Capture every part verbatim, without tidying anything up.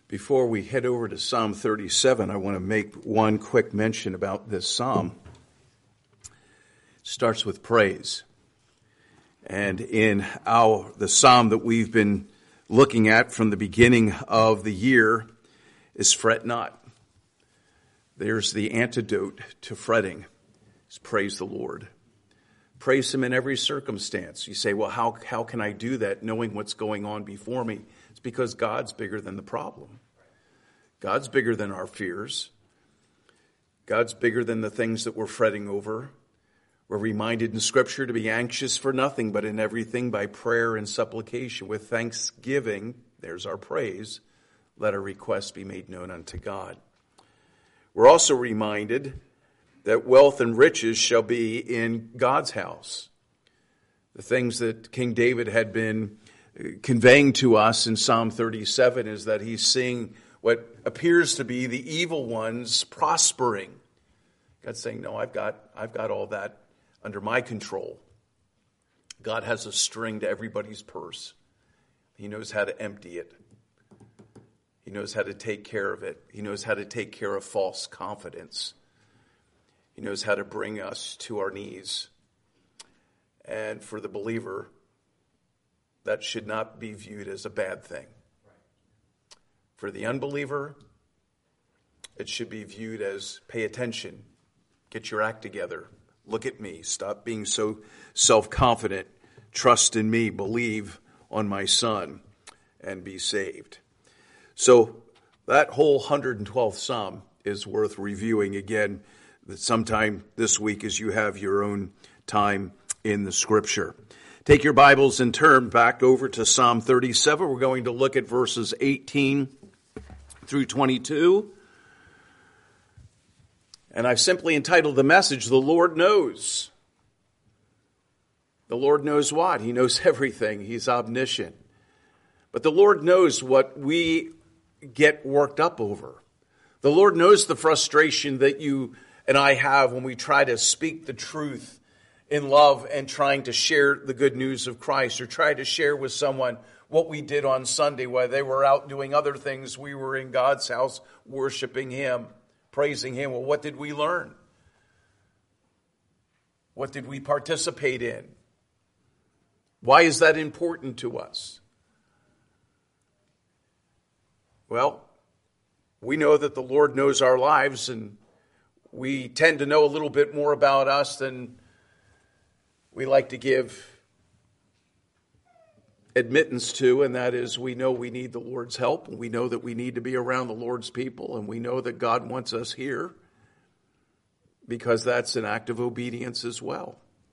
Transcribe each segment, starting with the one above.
Before we head over to Psalm thirty-seven, I want to make one quick mention about this psalm. It starts with praise. And in our the psalm that we've been looking at from the beginning of the year is fret not. There's the antidote to fretting. Is praise the Lord. Praise him in every circumstance. You say, well, how, how can I do that knowing what's going on before me? It's because God's bigger than the problem. God's bigger than our fears. God's bigger than the things that we're fretting over. We're reminded in Scripture to be anxious for nothing, but in everything by prayer and supplication. With thanksgiving, there's our praise, let our requests be made known unto God. We're also reminded that wealth and riches shall be in God's house. The things that King David had been conveying to us in Psalm thirty-seven is that he's seeing what appears to be the evil ones prospering. God's saying, no, I've got, I've got all that under my control. God has a string to everybody's purse. He knows how to empty it. He knows how to take care of it. He knows how to take care of false confidence. He knows how to bring us to our knees. And for the believer, that should not be viewed as a bad thing. For the unbeliever, it should be viewed as pay attention, get your act together, look at me, stop being so self-confident, trust in me, believe on my Son, and be saved. So that whole one hundred twelfth Psalm is worth reviewing again sometime this week as you have your own time in the Scripture. Take your Bibles and turn back over to Psalm thirty-seven. We're going to look at verses eighteen through twenty-two. And I've simply entitled the message, The Lord Knows. The Lord knows what? He knows everything. He's omniscient. But the Lord knows what we get worked up over. The Lord knows the frustration that you and I have when we try to speak the truth in love and trying to share the good news of Christ, or try to share with someone what we did on Sunday while they were out doing other things. We were in God's house worshiping him, praising him. Well, what did we learn? What did we participate in? Why is that important to us? Well, we know that the Lord knows our lives, and we tend to know a little bit more about us than we like to give admittance to, and that is we know we need the Lord's help, and we know that we need to be around the Lord's people, and we know that God wants us here because that's an act of obedience as well.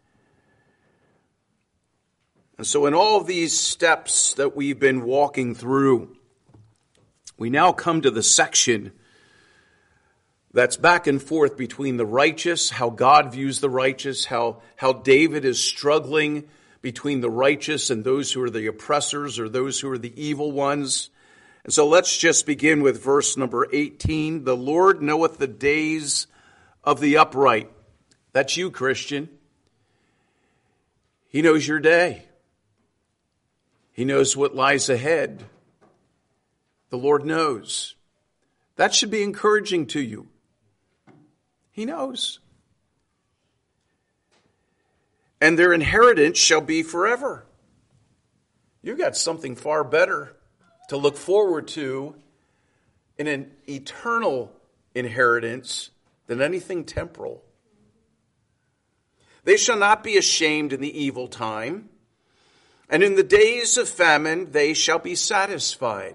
And so in all of these steps that we've been walking through, we now come to the section that's back and forth between the righteous, how God views the righteous, how, how David is struggling between the righteous and those who are the oppressors or those who are the evil ones. And so let's just begin with verse number eighteen. The Lord knoweth the days of the upright. That's you, Christian. He knows your day. He knows what lies ahead. The Lord knows. That should be encouraging to you. He knows. And their inheritance shall be forever. You've got something far better to look forward to in an eternal inheritance than anything temporal. They shall not be ashamed in the evil time, and in the days of famine they shall be satisfied.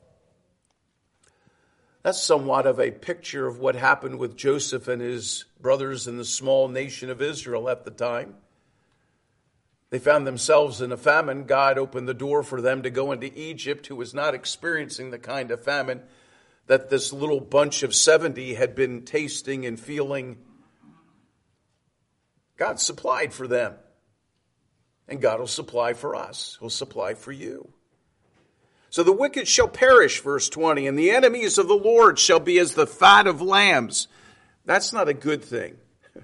That's somewhat of a picture of what happened with Joseph and his brothers in the small nation of Israel at the time. They found themselves in a famine. God opened the door for them to go into Egypt, who was not experiencing the kind of famine that this little bunch of seventy had been tasting and feeling. God supplied for them. And God will supply for us. He'll supply for you. So the wicked shall perish, verse twenty, and the enemies of the Lord shall be as the fat of lambs. That's not a good thing.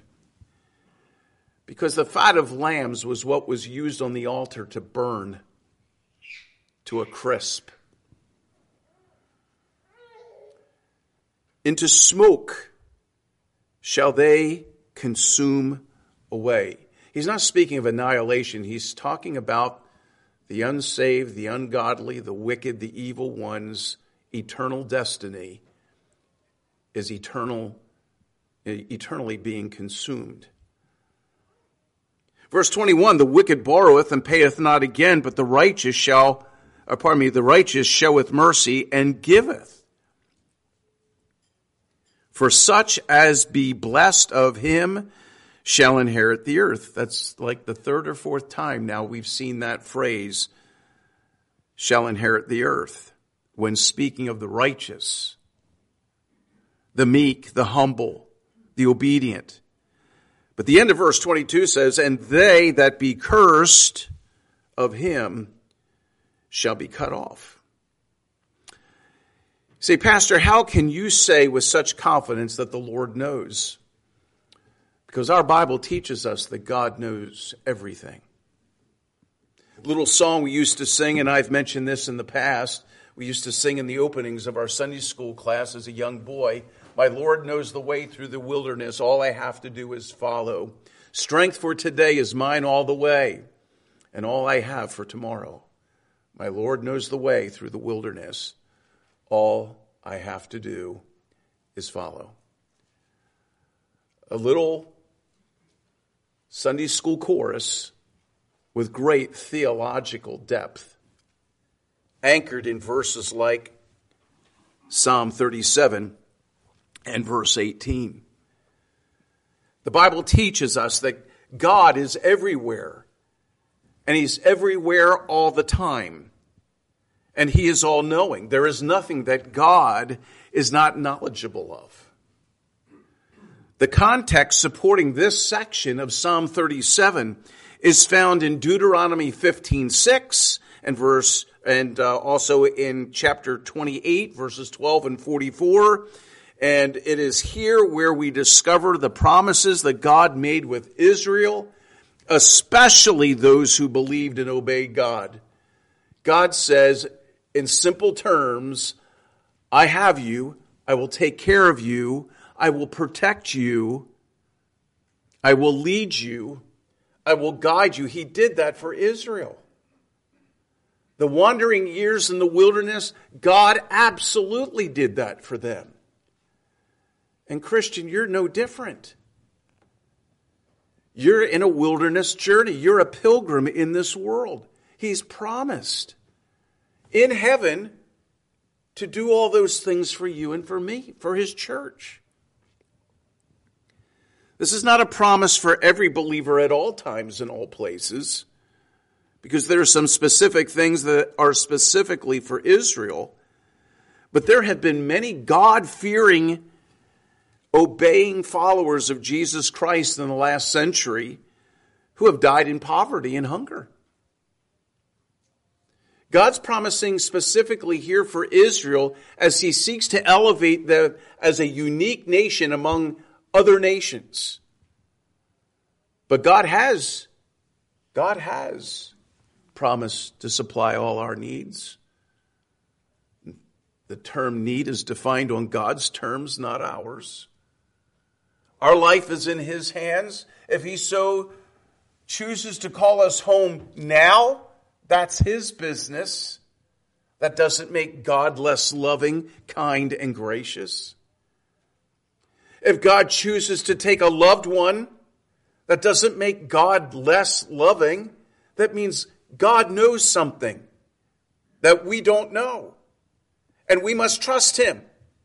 Because the fat of lambs was what was used on the altar to burn to a crisp. into smoke shall they consume away. He's not speaking of annihilation. He's talking about the unsaved, the ungodly, the wicked, the evil ones' eternal destiny is eternal, eternally being consumed. Verse twenty-one, the wicked borroweth and payeth not again, but the righteous shall, or pardon me, the righteous showeth mercy and giveth. For such as be blessed of him shall inherit the earth. That's like the third or fourth time now we've seen that phrase, shall inherit the earth, when speaking of the righteous, the meek, the humble, the obedient. But the end of verse twenty-two says, and they that be cursed of him shall be cut off. Say, Pastor, how can you say with such confidence that the Lord knows? Because our Bible teaches us that God knows everything. A little song we used to sing, and I've mentioned this in the past, we used to sing in the openings of our Sunday school class as a young boy. My Lord knows the way through the wilderness. All I have to do is follow. Strength for today is mine all the way, and all I have for tomorrow. My Lord knows the way through the wilderness. All I have to do is follow. A little Sunday school chorus with great theological depth, anchored in verses like Psalm thirty-seven and verse eighteen. The Bible teaches us that God is everywhere, and he's everywhere all the time, and he is all-knowing. There is nothing that God is not knowledgeable of. The context supporting this section of Psalm thirty-seven is found in Deuteronomy fifteen six and verse, and uh, also in chapter twenty-eight, verses twelve and forty-four. And it is here where we discover the promises that God made with Israel, especially those who believed and obeyed God. God says, in simple terms, I have you, I will take care of you, I will protect you, I will lead you, I will guide you. He did that for Israel. The wandering years in the wilderness, God absolutely did that for them. And Christian, you're no different. You're in a wilderness journey. You're a pilgrim in this world. He's promised in heaven to do all those things for you and for me, for his church. This is not a promise for every believer at all times and all places, because there are some specific things that are specifically for Israel. But there have been many God-fearing, obeying followers of Jesus Christ in the last century who have died in poverty and hunger. God's promising specifically here for Israel as he seeks to elevate them as a unique nation among other nations. But God has, God has promised to supply all our needs. The term need is defined on God's terms, not ours. Our life is in his hands. If he so chooses to call us home now, that's his business. That doesn't make God less loving, kind, and gracious. If God chooses to take a loved one, that doesn't make God less loving. That means God knows something that we don't know. And we must trust him.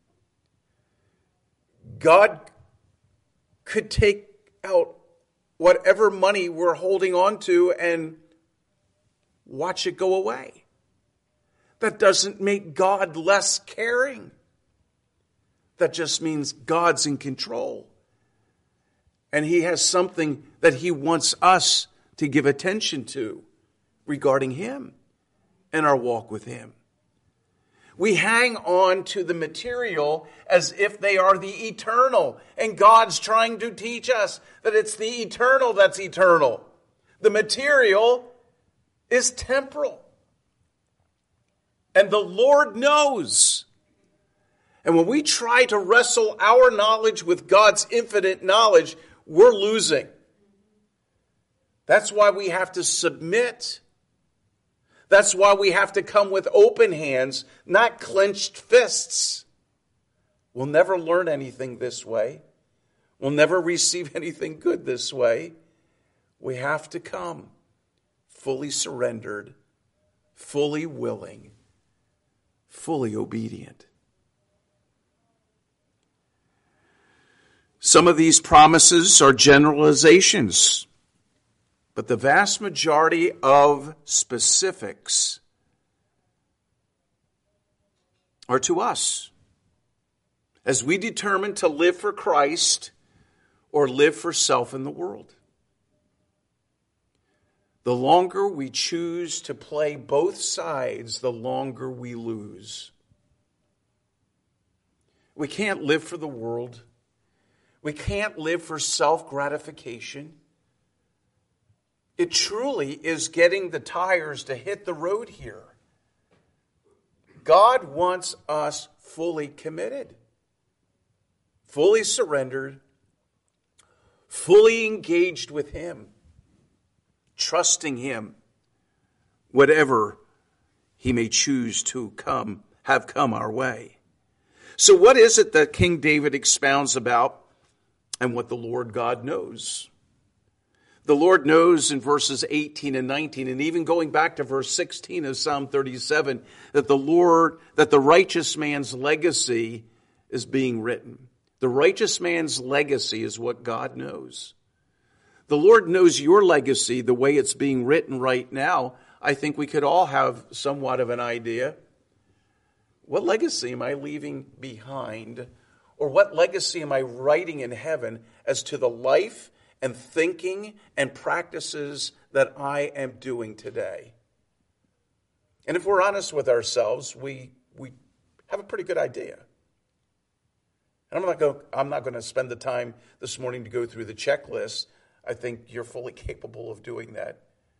God could take out whatever money we're holding on to and watch it go away. That doesn't make God less caring. That just means God's in control. And he has something that he wants us to give attention to regarding him and our walk with him. We hang on to the material as if they are the eternal. And God's trying to teach us that it's the eternal that's eternal. The material is temporal. And the Lord knows. And when we try to wrestle our knowledge with God's infinite knowledge, we're losing. That's why we have to submit. That's why we have to come with open hands, not clenched fists. We'll never learn anything this way. We'll never receive anything good this way. We have to come fully surrendered, fully willing, fully obedient. Some of these promises are generalizations, but the vast majority of specifics are to us. As we determine to live for Christ or live for self in the world. The longer we choose to play both sides, the longer we lose. We can't live for the world. We can't live for self-gratification. It truly is getting the tires to hit the road here. God wants us fully committed, fully surrendered, fully engaged with Him, trusting Him, whatever He may choose to come, have come our way. So what is it that King David expounds about and what the Lord God knows? The Lord knows in verses eighteen and nineteen, and even going back to verse sixteen of Psalm thirty-seven, that the Lord, that the righteous man's legacy is being written. The righteous man's legacy is what God knows. The Lord knows your legacy the way it's being written right now. I think we could all have somewhat of an idea. What legacy am I leaving behind? Or what legacy am I writing in heaven as to the life and thinking and practices that I am doing today? And if we're honest with ourselves, we we have a pretty good idea. And I'm not going I'm not going to spend the time this morning to go through the checklist. I think you're fully capable of doing that.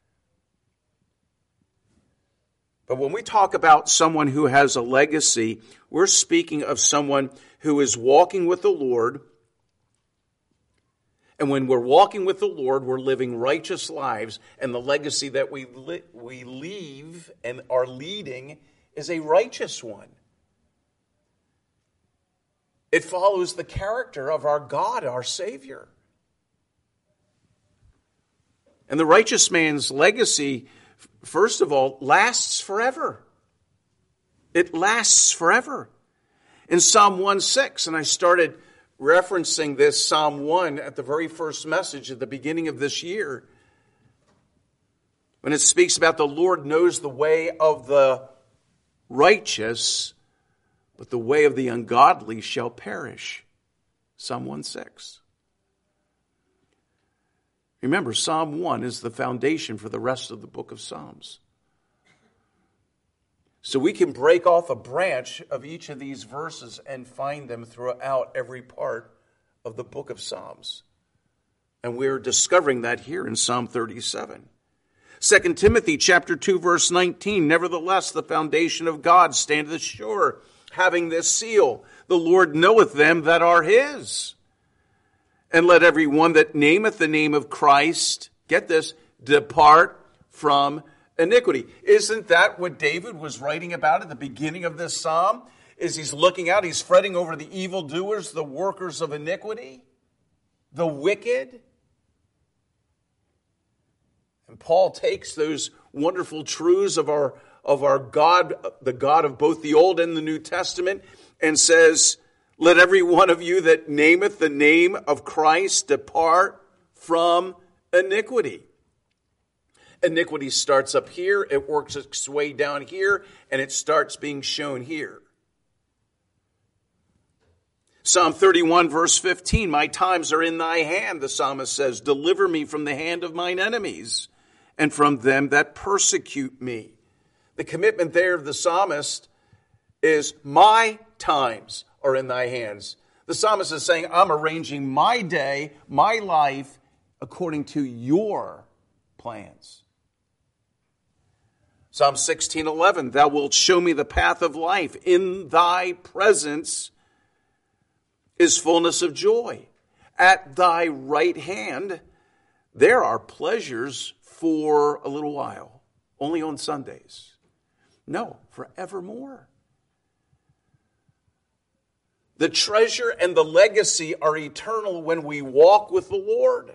But when we talk about someone who has a legacy, we're speaking of someone who is walking with the Lord. And when we're walking with the Lord, we're living righteous lives. And the legacy that we li- we leave and are leading is a righteous one. It follows the character of our God, our Savior. And the righteous man's legacy, first of all, lasts forever. It lasts forever. In Psalm one six, and I started referencing this Psalm one at the very first message at the beginning of this year, when it speaks about the Lord knows the way of the righteous, but the way of the ungodly shall perish. Psalm one six. Remember, Psalm one is the foundation for the rest of the book of Psalms. So we can break off a branch of each of these verses and find them throughout every part of the book of Psalms. And we're discovering that here in Psalm thirty-seven. Second Timothy chapter two, verse nineteen, nevertheless, the foundation of God standeth sure, having this seal, the Lord knoweth them that are his. And let every one that nameth the name of Christ, get this, depart from iniquity. Isn't that what David was writing about at the beginning of this psalm? Is he's looking out, he's fretting over the evildoers, the workers of iniquity, the wicked. And Paul takes those wonderful truths of our, of our God, the God of both the Old and the New Testament, and says, let every one of you that nameth the name of Christ depart from iniquity. Iniquity starts up here, it works its way down here, and it starts being shown here. Psalm thirty-one, verse fifteen, my times are in thy hand, the psalmist says, deliver me from the hand of mine enemies and from them that persecute me. The commitment there of the psalmist is my times are in thy hands. The psalmist is saying, I'm arranging my day, my life, according to your plans. Psalm sixteen eleven, thou wilt show me the path of life. In thy presence is fullness of joy. At thy right hand, there are pleasures for a little while, only on Sundays. No, forevermore. The treasure and the legacy are eternal when we walk with the Lord.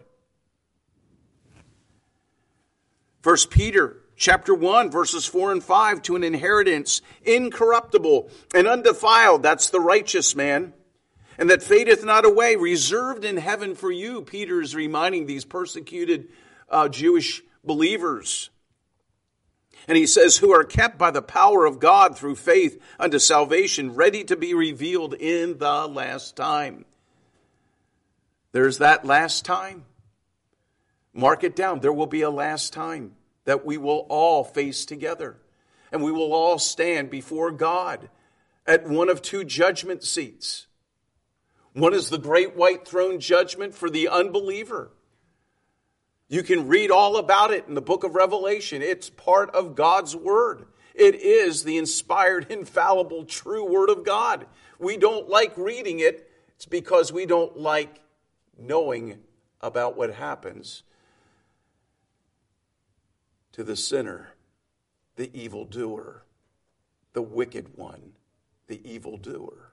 First Peter chapter one, verses four and five, to an inheritance incorruptible and undefiled, that's the righteous man, and that fadeth not away, reserved in heaven for you. Peter is reminding these persecuted uh, Jewish believers. And he says, who are kept by the power of God through faith unto salvation, ready to be revealed in the last time. There's that last time. Mark it down. There will be a last time that we will all face together. And we will all stand before God at one of two judgment seats. One is the great white throne judgment for the unbeliever. You can read all about it in the book of Revelation. It's part of God's word. It is the inspired, infallible, true word of God. We don't like reading it. It's because we don't like knowing about what happens to the sinner, the evildoer, the wicked one, the evildoer.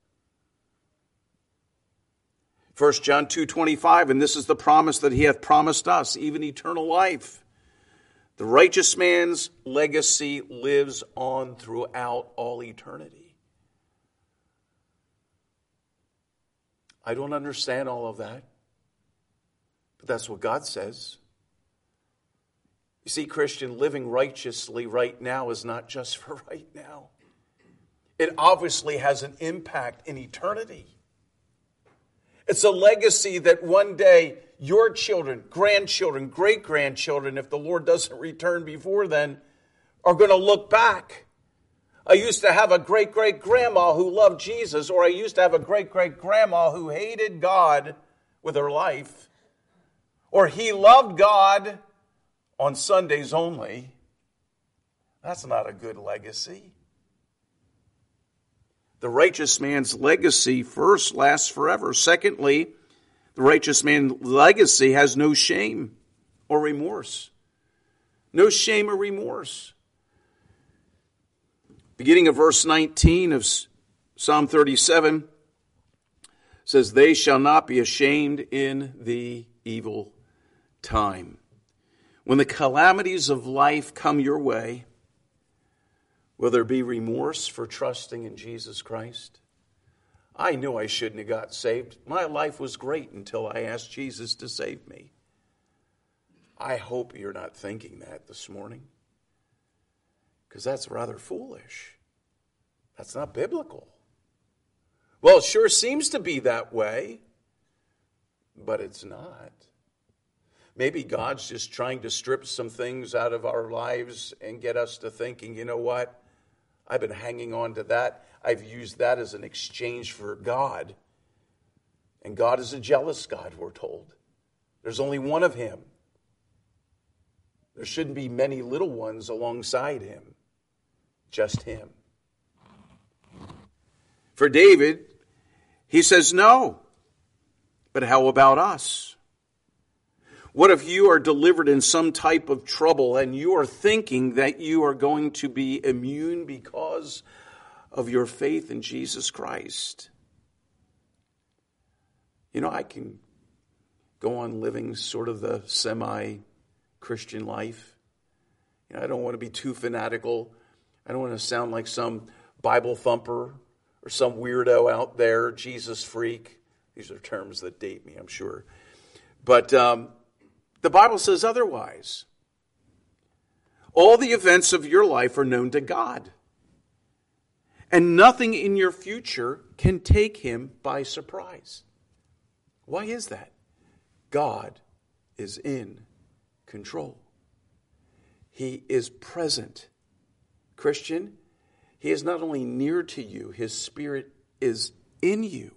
First John two twenty-five, and this is the promise that he hath promised us, even eternal life. The righteous man's legacy lives on throughout all eternity. I don't understand all of that, but that's what God says. You see, Christian, living righteously right now is not just for right now. It obviously has an impact in eternity. It's a legacy that one day your children, grandchildren, great-grandchildren, if the Lord doesn't return before then, are going to look back. I used to have a great-great-grandma who loved Jesus, or I used to have a great-great-grandma who hated God with her life, or he loved God on Sundays only. That's not a good legacy. The righteous man's legacy, first, lasts forever. Secondly, the righteous man's legacy has no shame or remorse. No shame or remorse. Beginning of verse nineteen of Psalm thirty-seven says, they shall not be ashamed in the evil time. When the calamities of life come your way, will there be remorse for trusting in Jesus Christ? I knew I shouldn't have got saved. My life was great until I asked Jesus to save me. I hope you're not thinking that this morning, because that's rather foolish. That's not biblical. Well, it sure seems to be that way, but it's not. Maybe God's just trying to strip some things out of our lives and get us to thinking, you know what? I've been hanging on to that. I've used that as an exchange for God. And God is a jealous God, we're told. There's only one of him. There shouldn't be many little ones alongside him. Just him. For David, he says no. But how about us? What if you are delivered in some type of trouble and you are thinking that you are going to be immune because of your faith in Jesus Christ? You know, I can go on living sort of the semi-Christian life. You know, I don't want to be too fanatical. I don't want to sound like some Bible thumper or some weirdo out there, Jesus freak. These are terms that date me, I'm sure. But um, the Bible says otherwise. All the events of your life are known to God. And nothing in your future can take him by surprise. Why is that? God is in control. He is present. Christian, he is not only near to you, his Spirit is in you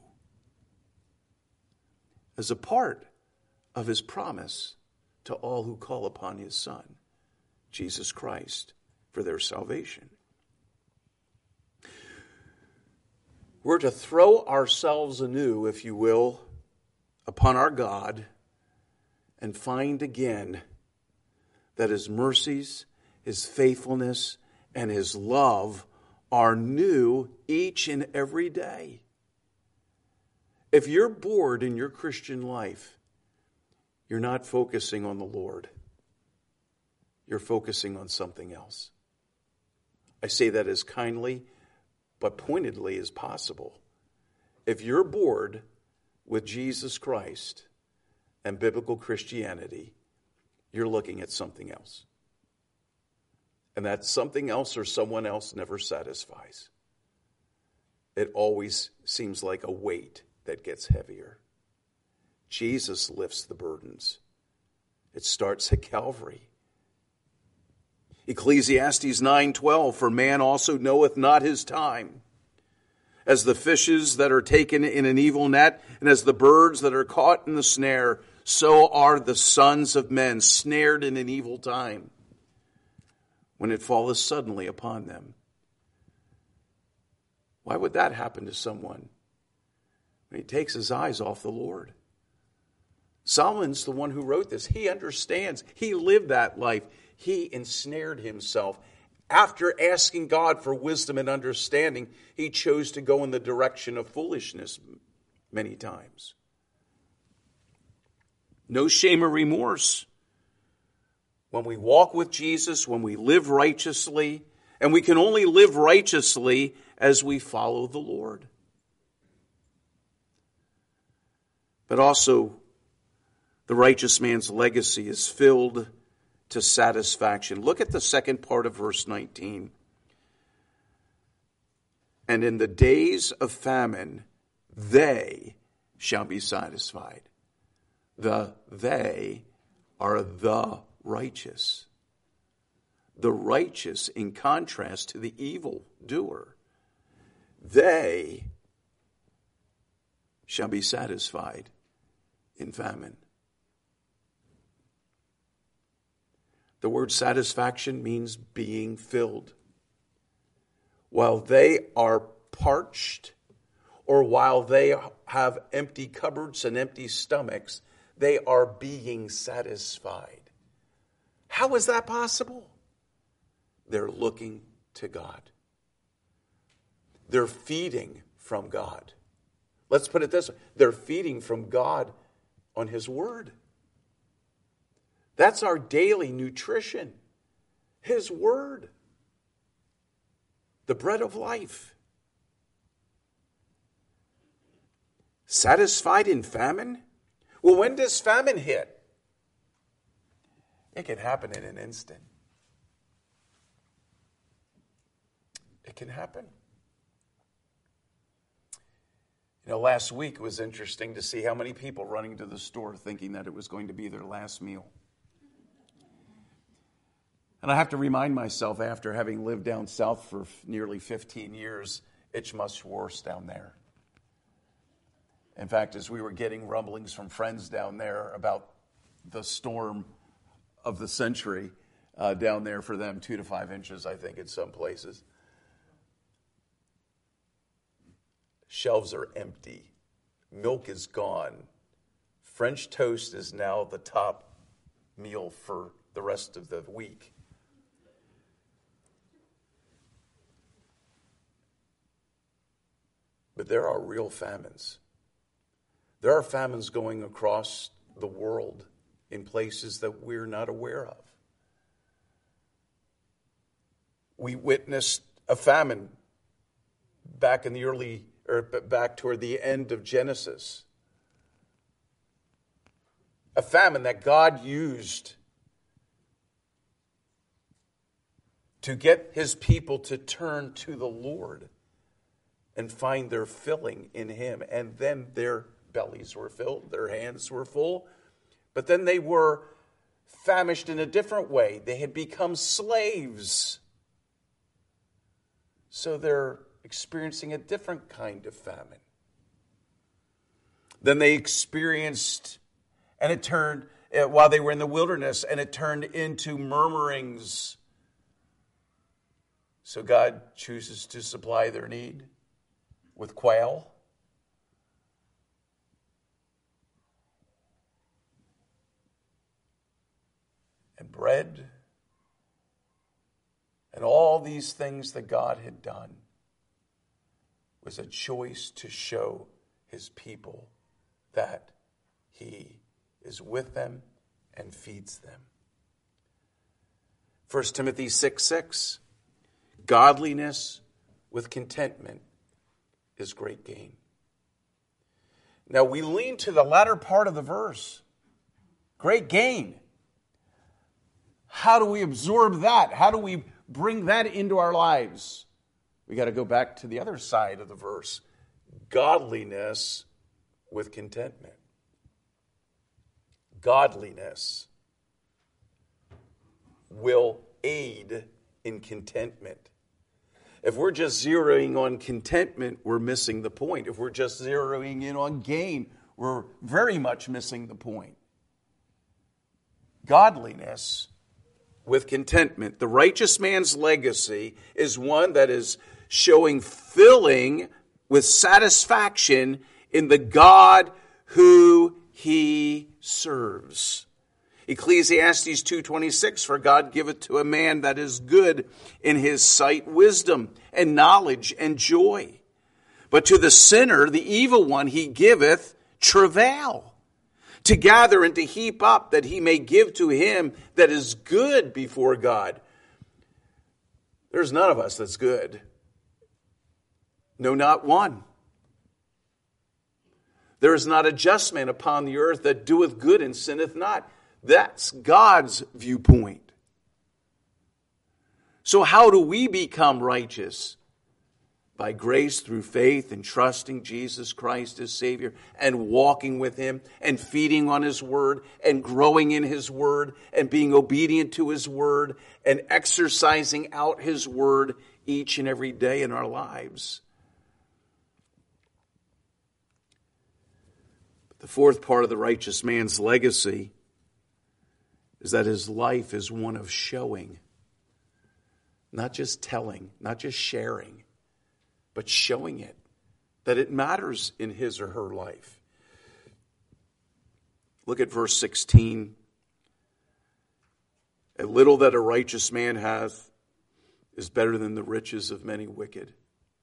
as a part of his promise to all who call upon his Son, Jesus Christ, for their salvation. We're to throw ourselves anew, if you will, upon our God and find again that His mercies, His faithfulness, and His love are new each and every day. If you're bored in your Christian life, you're not focusing on the Lord. You're focusing on something else. I say that as kindly but pointedly as possible. If you're bored with Jesus Christ and biblical Christianity, you're looking at something else. And that something else or someone else never satisfies. It always seems like a weight that gets heavier. Jesus lifts the burdens. It starts at Calvary. Ecclesiastes nine twelve, for man also knoweth not his time. As the fishes that are taken in an evil net, and as the birds that are caught in the snare, so are the sons of men snared in an evil time, when it falleth suddenly upon them. Why would that happen to someone when he takes his eyes off the Lord? Solomon's the one who wrote this. He understands. He lived that life. He ensnared himself. After asking God for wisdom and understanding, he chose to go in the direction of foolishness many times. No shame or remorse. When we walk with Jesus, when we live righteously, and we can only live righteously as we follow the Lord. But also, the righteous man's legacy is filled to satisfaction. Look at the second part of verse nineteen. And in the days of famine, they shall be satisfied. The they are the righteous. The righteous in contrast to the evil doer. They shall be satisfied in famine. The word satisfaction means being filled. While they are parched, or while they have empty cupboards and empty stomachs, they are being satisfied. How is that possible? They're looking to God. They're feeding from God. Let's put it this way. They're feeding from God on His Word. That's our daily nutrition. His Word. The bread of life. Satisfied in famine? Well, when does famine hit? It can happen in an instant. It can happen. You know, last week it was interesting to see how many people running to the store thinking that it was going to be their last meal. And I have to remind myself, after having lived down south for nearly fifteen years, it's much worse down there. In fact, as we were getting rumblings from friends down there about the storm of the century uh, down there for them, two to five inches, I think, in some places. Shelves are empty. Milk is gone. French toast is now the top meal for the rest of the week. But there are real famines. There are famines going across the world in places that we're not aware of. We witnessed a famine back in the early, or back toward the end of Genesis. A famine that God used to get His people to turn to the Lord and find their filling in Him. And then their bellies were filled, their hands were full, but then they were famished in a different way. They had become slaves. So they're experiencing a different kind of famine. Then they experienced, and it turned, while they were in the wilderness, and it turned into murmurings. So God chooses to supply their need with quail, and bread, and all these things that God had done was a choice to show his people that he is with them and feeds them. First Timothy six six, godliness with contentment is great gain. Now we lean to the latter part of the verse. Great gain. How do we absorb that? How do we bring that into our lives? We got to go back to the other side of the verse. Godliness with contentment. Godliness will aid in contentment. If we're just zeroing on contentment, we're missing the point. If we're just zeroing in on gain, we're very much missing the point. Godliness with contentment. The righteous man's legacy is one that is showing filling with satisfaction in the God who he serves. Ecclesiastes two twenty-six, for God giveth to a man that is good in his sight wisdom and knowledge and joy. But to the sinner, the evil one, he giveth travail, to gather and to heap up, that he may give to him that is good before God. There's none of us that's good. No, not one. There is not a just man upon the earth that doeth good and sinneth not. That's God's viewpoint. So how do we become righteous? By grace through faith and trusting Jesus Christ as Savior and walking with him and feeding on his word and growing in his word and being obedient to his word and exercising out his word each and every day in our lives. The fourth part of the righteous man's legacy is that his life is one of showing, not just telling, not just sharing, but showing it, that it matters in his or her life. Look at verse sixteen. A little that a righteous man hath is better than the riches of many wicked.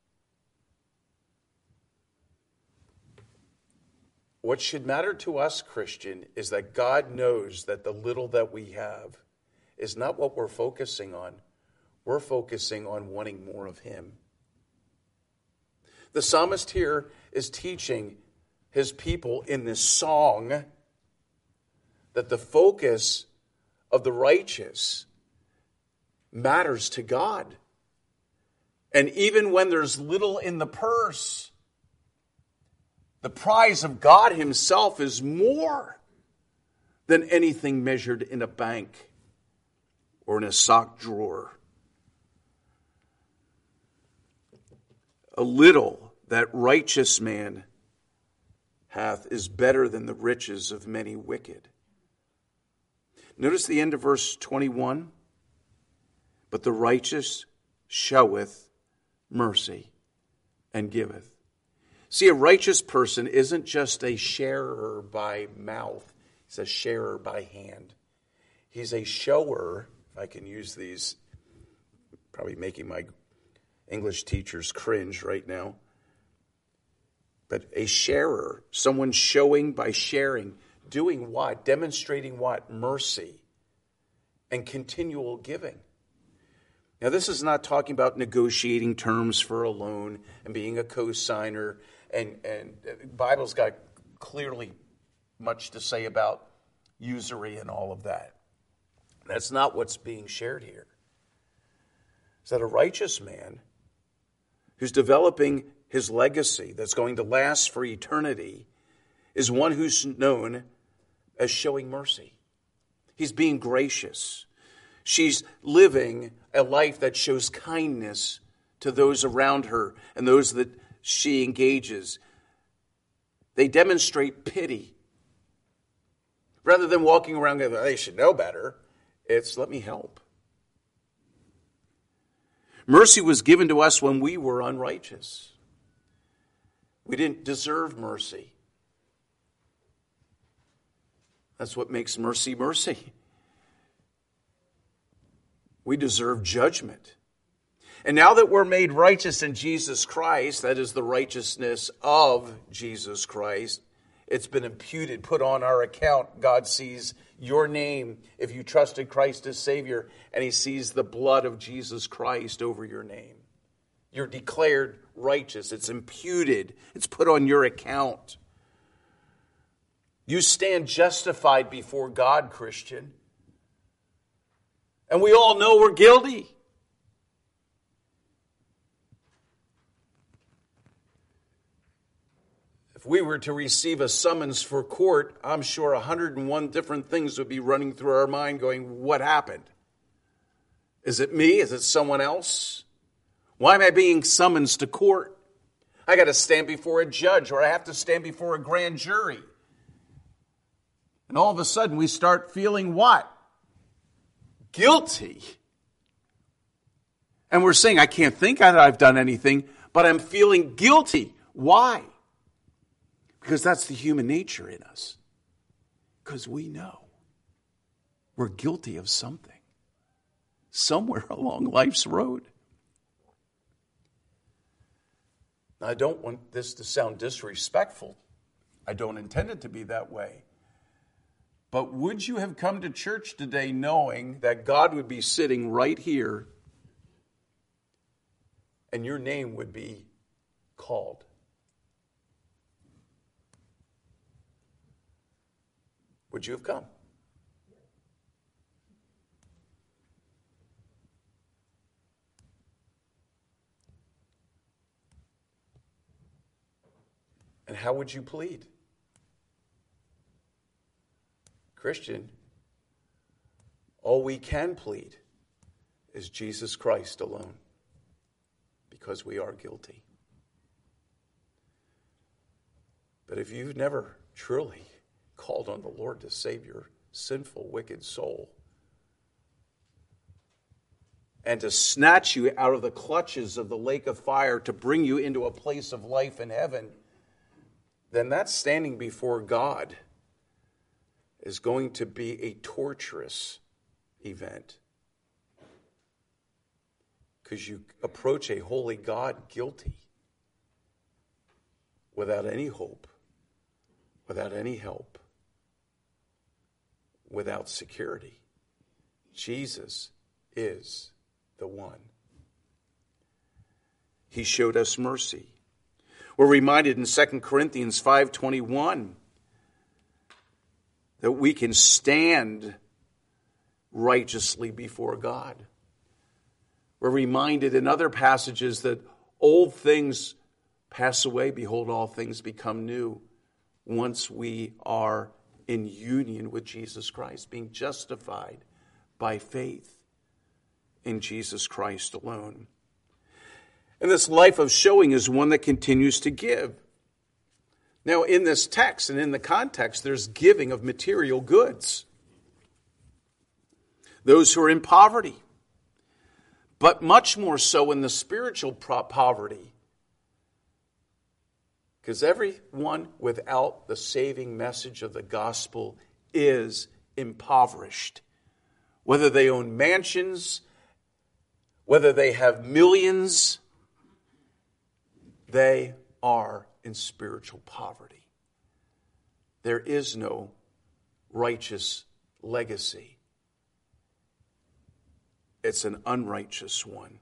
What should matter to us, Christian, is that God knows that the little that we have is not what we're focusing on. We're focusing on wanting more of him. The psalmist here is teaching his people in this song that the focus of the righteous matters to God. And even when there's little in the purse, the prize of God himself is more than anything measured in a bank or in a sock drawer. A little that righteous man hath is better than the riches of many wicked. Notice the end of verse twenty-one. But the righteous showeth mercy and giveth. See, a righteous person isn't just a sharer by mouth. He's a sharer by hand. He's a shower, if I can use these, probably making my English teachers cringe right now. But a sharer, someone showing by sharing, doing what? Demonstrating what? Mercy and continual giving. Now, this is not talking about negotiating terms for a loan and being a co-signer. And, and the Bible's got clearly much to say about usury and all of that. That's not what's being shared here. It's that a righteous man who's developing his legacy that's going to last for eternity is one who's known as showing mercy. He's being gracious. She's living a life that shows kindness to those around her and those that she engages. They demonstrate pity. Rather than walking around going, they should know better, it's let me help. Mercy was given to us when we were unrighteous. We didn't deserve mercy. That's what makes mercy mercy. We deserve judgment. And now that we're made righteous in Jesus Christ, that is the righteousness of Jesus Christ, it's been imputed, put on our account. God sees your name if you trusted Christ as Savior, and He sees the blood of Jesus Christ over your name. You're declared righteous. It's imputed. It's put on your account. You stand justified before God, Christian. And we all know we're guilty. If we were to receive a summons for court, I'm sure a hundred and one different things would be running through our mind going, what happened? Is it me? Is it someone else? Why am I being summoned to court? I got to stand before a judge, or I have to stand before a grand jury. And all of a sudden we start feeling what? Guilty. And we're saying, I can't think that I've done anything, but I'm feeling guilty. Why? Because that's the human nature in us. Because we know we're guilty of something somewhere along life's road. Now, I don't want this to sound disrespectful. I don't intend it to be that way. But would you have come to church today knowing that God would be sitting right here and your name would be called? Would you have come? And how would you plead? Christian, all we can plead is Jesus Christ alone, because we are guilty. But if you've never truly called on the Lord to save your sinful, wicked soul, and to snatch you out of the clutches of the lake of fire to bring you into a place of life in heaven, then that standing before God is going to be a torturous event. Because you approach a holy God guilty, without any hope, without any help, without security. Jesus is the one. He showed us mercy. We're reminded in Second Corinthians five twenty-one that we can stand righteously before God. We're reminded in other passages that old things pass away, behold, all things become new once we are in union with Jesus Christ, being justified by faith in Jesus Christ alone. And this life of showing is one that continues to give. Now, in this text and in the context, there's giving of material goods. Those who are in poverty, but much more so in the spiritual poverty. Because everyone without the saving message of the gospel is impoverished. Whether they own mansions, whether they have millions, they are in spiritual poverty. There is no righteous legacy. It's an unrighteous one.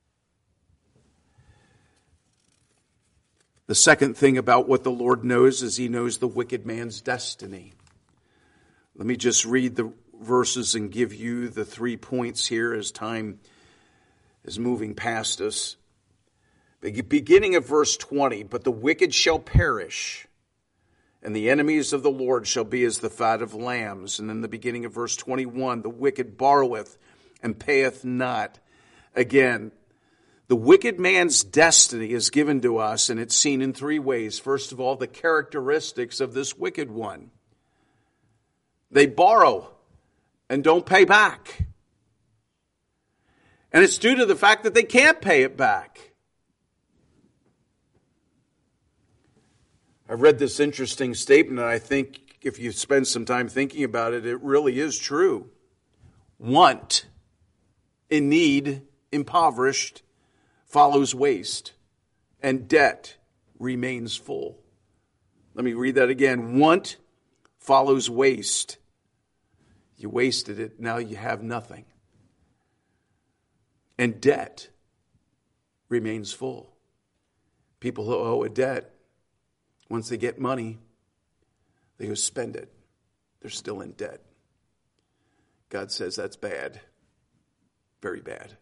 The second thing about what the Lord knows is He knows the wicked man's destiny. Let me just read the verses and give you the three points here as time is moving past us. Beginning of verse twenty, but the wicked shall perish, and the enemies of the Lord shall be as the fat of lambs. And then the beginning of verse twenty-one, the wicked borroweth and payeth not. Again, the wicked man's destiny is given to us, and it's seen in three ways. First of all, the characteristics of this wicked one. They borrow and don't pay back. And it's due to the fact that they can't pay it back. I read this interesting statement, and I think if you spend some time thinking about it, it really is true. Want, in need, impoverished, follows waste, and debt remains full. Let me read that again. Want follows waste. You wasted it, now you have nothing. And debt remains full. People who owe a debt, once they get money, they go spend it. They're still in debt. God says that's bad. Very bad.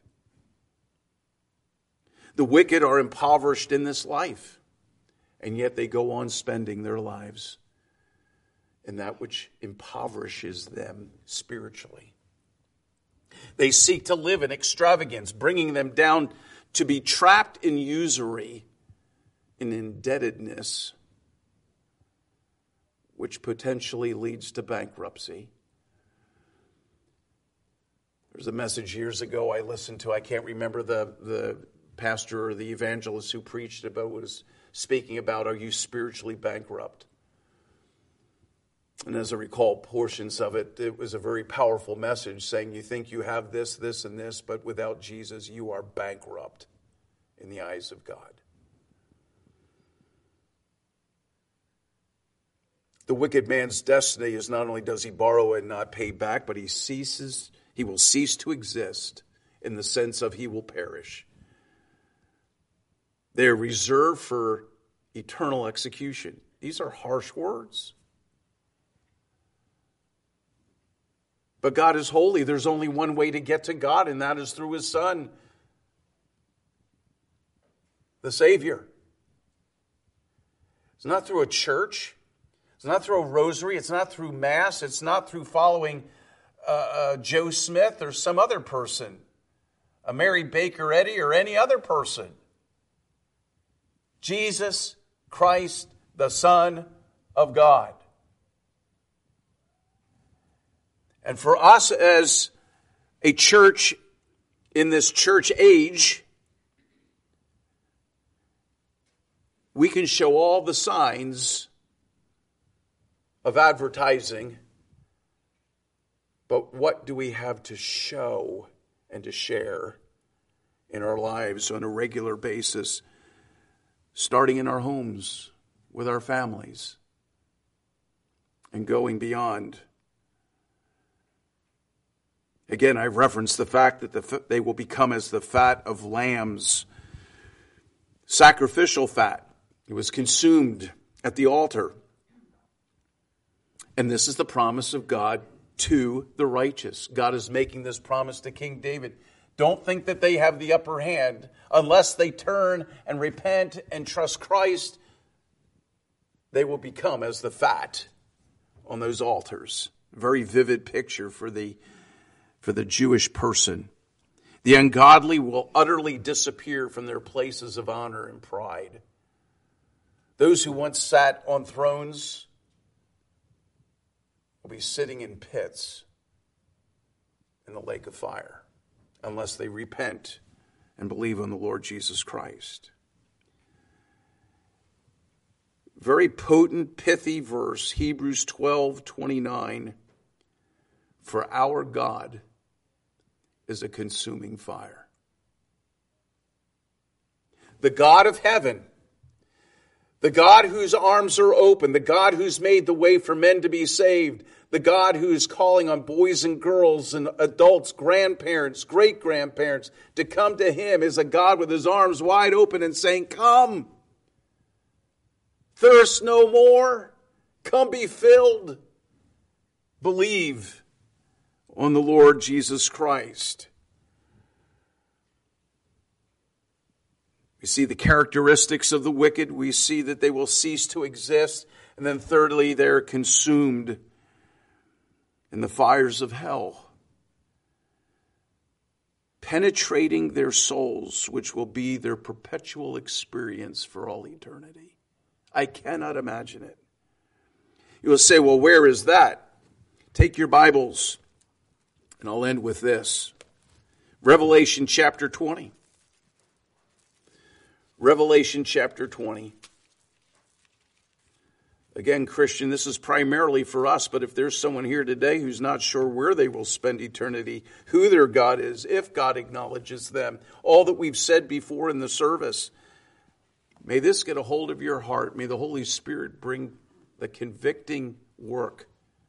The wicked are impoverished in this life, and yet they go on spending their lives in that which impoverishes them spiritually. They seek to live in extravagance, bringing them down to be trapped in usury, in indebtedness, which potentially leads to bankruptcy. There was a message years ago I listened to. I can't remember the, the pastor or the evangelist who preached about, was speaking about, are you spiritually bankrupt? And as I recall portions of it, it was a very powerful message saying you think you have this, this, and this, but without Jesus, you are bankrupt in the eyes of God. The wicked man's destiny is not only does he borrow and not pay back, but he ceases, he will cease to exist in the sense of he will perish. They are reserved for eternal execution. These are harsh words. But God is holy. There's only one way to get to God, and that is through his Son, the Savior. It's not through a church. It's not through a rosary. It's not through Mass. It's not through following uh, uh, Joe Smith or some other person, a Mary Baker Eddy or any other person. Jesus Christ, the Son of God. And for us as a church in this church age, we can show all the signs of advertising, but what do we have to show and to share in our lives on a regular basis, starting in our homes with our families and going beyond? Again, I've referenced the fact that the, they will become as the fat of lambs, sacrificial fat. It was consumed at the altar. And this is the promise of God to the righteous. God is making this promise to King David. Don't think that they have the upper hand unless they turn and repent and trust Christ. They will become as the fat on those altars. Very vivid picture for the for the Jewish person. The ungodly will utterly disappear from their places of honor and pride. Those who once sat on thrones will be sitting in pits in the lake of fire unless they repent and believe on the Lord Jesus Christ. Very potent, pithy verse, Hebrews twelve twenty-nine. For our God is a consuming fire. The God of heaven, the God whose arms are open, the God who's made the way for men to be saved, the God who's calling on boys and girls and adults, grandparents, great-grandparents to come to him, is a God with his arms wide open and saying, come, thirst no more, come be filled, believe on the Lord Jesus Christ. We see the characteristics of the wicked. We see that they will cease to exist. And then thirdly, they're consumed in the fires of hell, penetrating their souls, which will be their perpetual experience for all eternity. I cannot imagine it. You will say, well, where is that? Take your Bibles, and I'll end with this. Revelation chapter twenty. Revelation chapter twenty. Again, Christian, this is primarily for us, but if there's someone here today who's not sure where they will spend eternity, who their God is, if God acknowledges them, all that we've said before in the service, may this get a hold of your heart. May the Holy Spirit bring the convicting work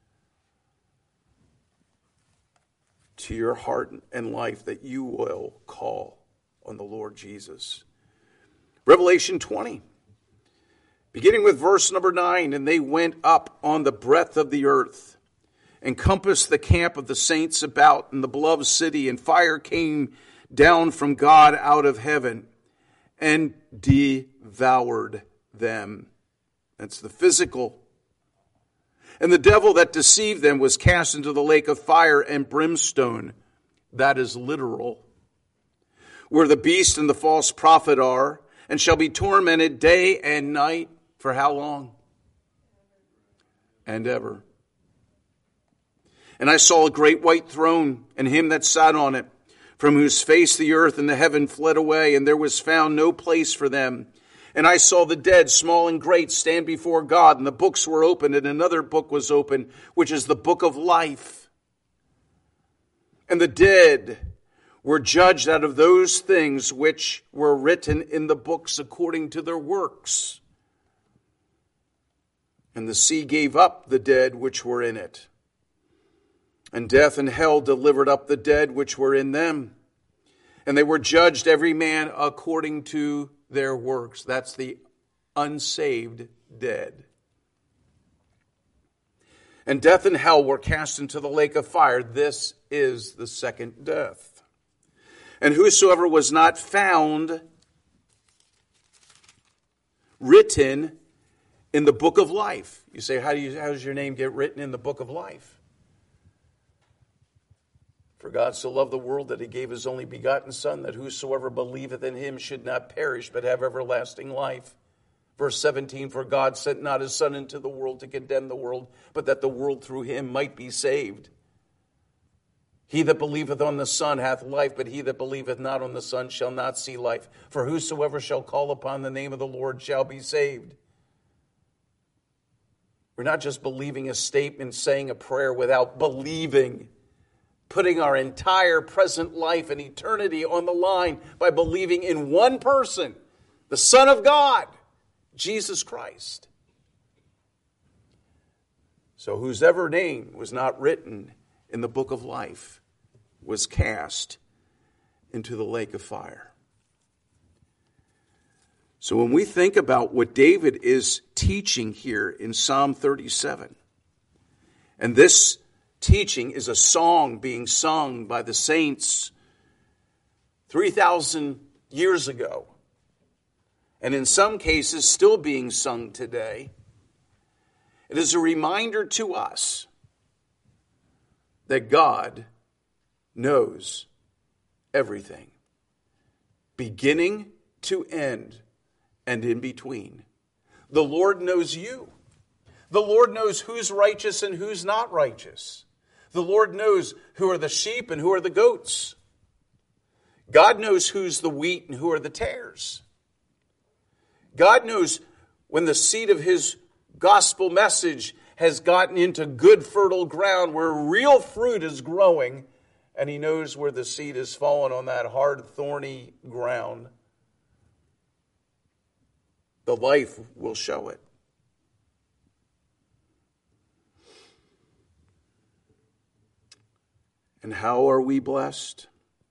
to your heart and life that you will call on the Lord Jesus. Revelation twenty. Beginning with verse number nine, and they went up on the breadth of the earth, and compassed the camp of the saints about in the beloved city, and fire came down from God out of heaven, and devoured them. That's the physical. And the devil that deceived them was cast into the lake of fire and brimstone. That is literal. Where the beast and the false prophet are, and shall be tormented day and night. For how long? And ever. And I saw a great white throne, and him that sat on it, from whose face the earth and the heaven fled away, and there was found no place for them. And I saw the dead, small and great, stand before God, and the books were opened, and another book was opened, which is the book of life. And the dead were judged out of those things which were written in the books according to their works. And the sea gave up the dead which were in it. And death and hell delivered up the dead which were in them. And they were judged every man according to their works. That's the unsaved dead. And death and hell were cast into the lake of fire. This is the second death. And whosoever was not found written in the book of life. You say, how do you, how does your name get written in the book of life? For God so loved the world that he gave his only begotten Son, that whosoever believeth in him should not perish, but have everlasting life. Verse seventeen, for God sent not his Son into the world to condemn the world, but that the world through him might be saved. He that believeth on the Son hath life, but he that believeth not on the Son shall not see life. For whosoever shall call upon the name of the Lord shall be saved. We're not just believing a statement, saying a prayer without believing. Putting our entire present life and eternity on the line by believing in one person, the Son of God, Jesus Christ. So whosever name was not written in the book of life was cast into the lake of fire. So when we think about what David is teaching here in Psalm thirty-seven, and this teaching is a song being sung by the saints three thousand years ago, and in some cases still being sung today, it is a reminder to us that God knows everything, beginning to end and in between. The Lord knows you. The Lord knows who's righteous and who's not righteous. The Lord knows who are the sheep and who are the goats. God knows who's the wheat and who are the tares. God knows when the seed of his gospel message has gotten into good fertile ground where real fruit is growing, and he knows where the seed has fallen on that hard, thorny ground. The life will show it. And how are we blessed?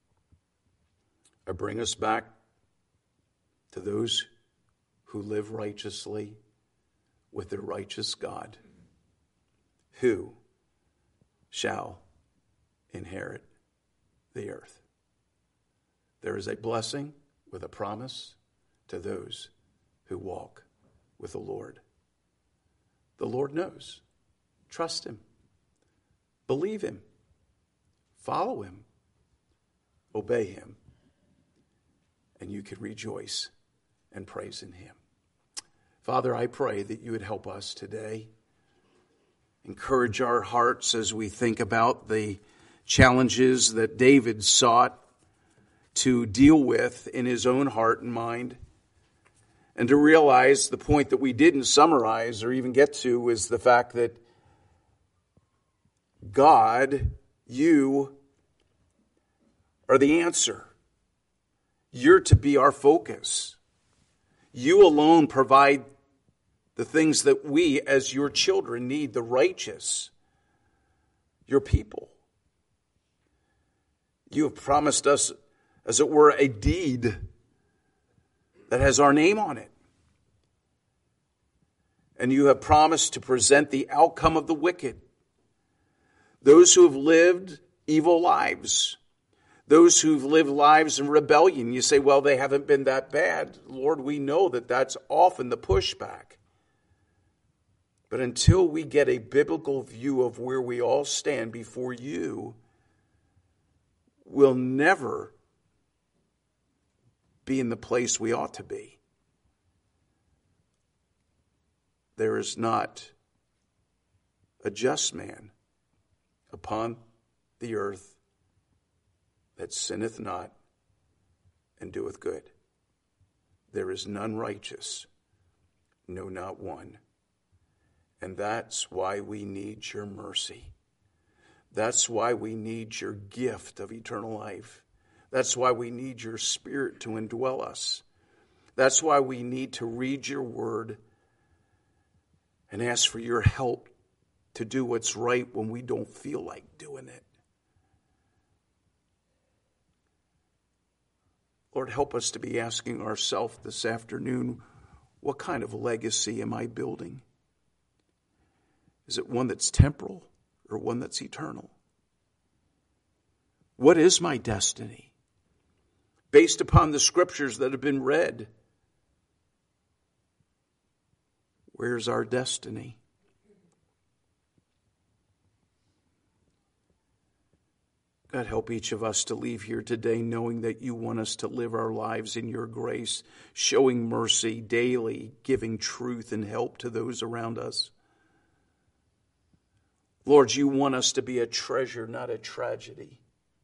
I bring us back to those who live righteously with their righteous God, who shall inherit the earth. There is a blessing with a promise to those who walk with the Lord. The Lord knows. Trust him. Believe him. Follow him. Obey him. And you can rejoice and praise in him. Father, I pray that you would help us today. Encourage our hearts as we think about the challenges that David sought to deal with in his own heart and mind. And to realize the point that we didn't summarize or even get to is the fact that God, you are the answer. You're to be our focus. You alone provide the things that we as your children need, the righteous, your people. You have promised us, as it were, a deed that has our name on it. And you have promised to present the outcome of the wicked. Those who have lived evil lives. Those who've lived lives in rebellion. You say, well, they haven't been that bad. Lord, we know that that's often the pushback. But until we get a biblical view of where we all stand before you, we'll never be in the place we ought to be. There is not a just man upon the earth that sinneth not and doeth good. There is none righteous, no, not one. And that's why we need your mercy. That's why we need your gift of eternal life. That's why we need your Spirit to indwell us. That's why we need to read your word and ask for your help to do what's right when we don't feel like doing it. Lord, help us to be asking ourselves this afternoon, what kind of legacy am I building? Is it one that's temporal or one that's eternal? What is my destiny? Based upon the scriptures that have been read, where's our destiny? God, help each of us to leave here today knowing that you want us to live our lives in your grace, showing mercy daily, giving truth and help to those around us. Lord, you want us to be a treasure, not a tragedy.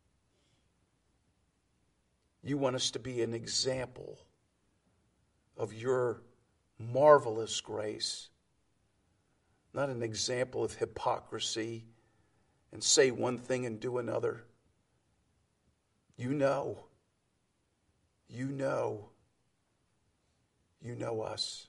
You want us to be an example of your marvelous grace, not an example of hypocrisy and say one thing and do another. You know, you know, you know us.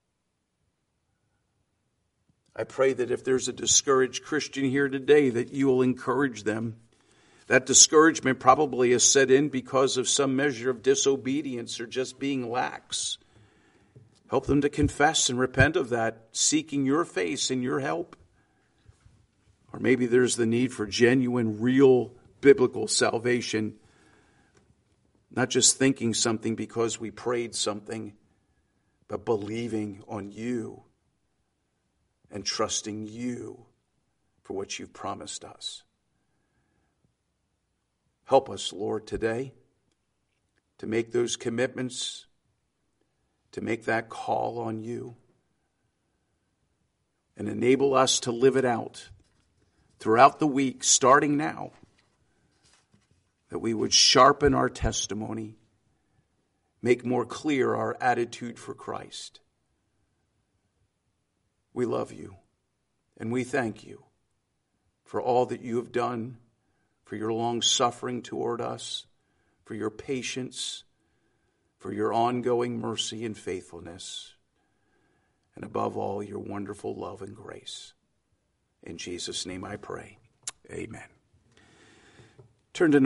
I pray that if there's a discouraged Christian here today, that you will encourage them. That discouragement probably is set in because of some measure of disobedience or just being lax. Help them to confess and repent of that, seeking your face and your help. Or maybe there's the need for genuine, real, biblical salvation. Not just thinking something because we prayed something, but believing on you and trusting you for what you've promised us. Help us, Lord, today to make those commitments, to make that call on you, and enable us to live it out throughout the week, starting now, that we would sharpen our testimony, make more clear our attitude for Christ. We love you, and we thank you for all that you have done, for your long suffering toward us, for your patience, for your ongoing mercy and faithfulness, and above all, your wonderful love and grace. In Jesus' name I pray. Amen. Turn to